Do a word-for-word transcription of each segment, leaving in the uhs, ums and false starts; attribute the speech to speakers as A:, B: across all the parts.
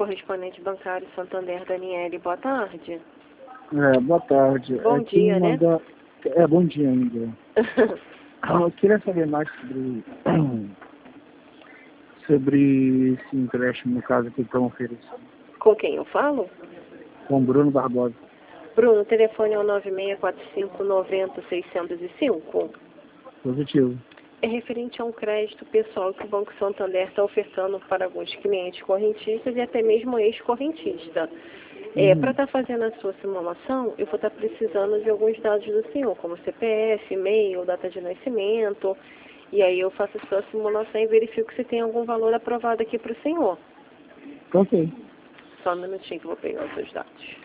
A: correspondente bancário Santander, Daniele, boa tarde.
B: É, boa tarde.
A: Bom
B: é,
A: dia, né?
B: manda... É, bom dia ainda. Eu queria saber mais sobre, sobre esse empréstimo, no caso, que estão oferecendo.
A: Com quem eu falo?
B: Com Bruno Barbosa.
A: Bruno, o telefone é o nove seis quatro cinco nove zero seis zero cinco.
B: Positivo.
A: É referente a um crédito pessoal que o Banco Santander está ofertando para alguns clientes correntistas e até mesmo ex-correntista. É,
B: Uhum.
A: para estar fazendo a sua simulação, eu vou estar precisando de alguns dados do senhor, como C P F, e-mail, data de nascimento. E aí eu faço a sua simulação e verifico se tem algum valor aprovado aqui para o senhor.
B: Ok.
A: Só um minutinho que eu vou pegar os seus dados.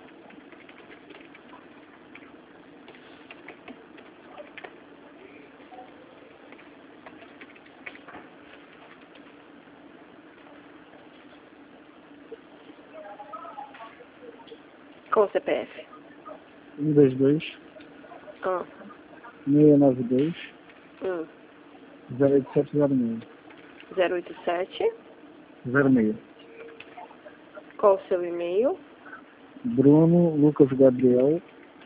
A: Qual o C P F?
B: um dois dois,
A: Ah,
B: seis nove dois,
A: hum.
B: zero oito sete zero seis.
A: zero oito sete.
B: zero seis.
A: Qual o seu e-mail?
B: Bruno Lucas Gabriel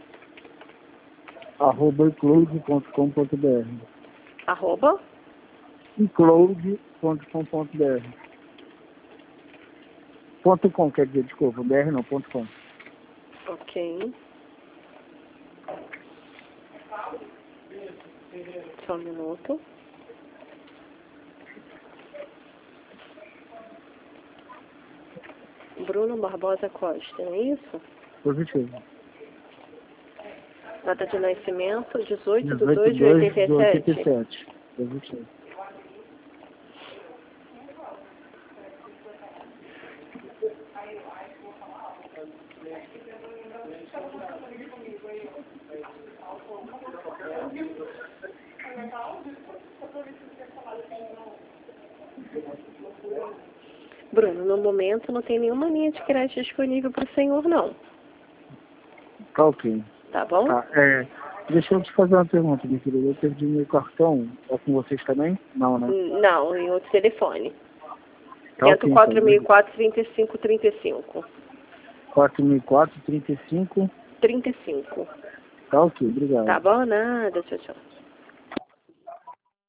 B: arroba icloud ponto com ponto br.
A: Arroba?
B: icloud ponto com ponto br. Ponto com, quer dizer, desculpa, br não, ponto com.
A: Ok. Só um minuto. Bruno Barbosa Costa, não é isso?
B: Positivo.
A: Data de nascimento, dezoito de
B: dezoito
A: dois
B: de
A: de
B: dois
A: oitenta
B: de
A: e
B: oitenta e
A: sete.
B: sete. Positivo.
A: Bruno, no momento não tem nenhuma linha de crédito disponível para o senhor, não.
B: Tá ok.
A: Tá bom?
B: Tá, é, deixa eu te fazer uma pergunta, minha querida. Eu perdi meu cartão. É com vocês também? Não, né?
A: Não, em outro telefone.
B: Tá
A: Tento
B: ok,
A: quatro mil e
B: então.
A: quatro, trinta e cinco, trinta e cinco.
B: quatro mil e quatro, trinta e cinco.
A: trinta e cinco.
B: Tá ok, obrigado.
A: Tá bom? Nada. Tchau, tchau.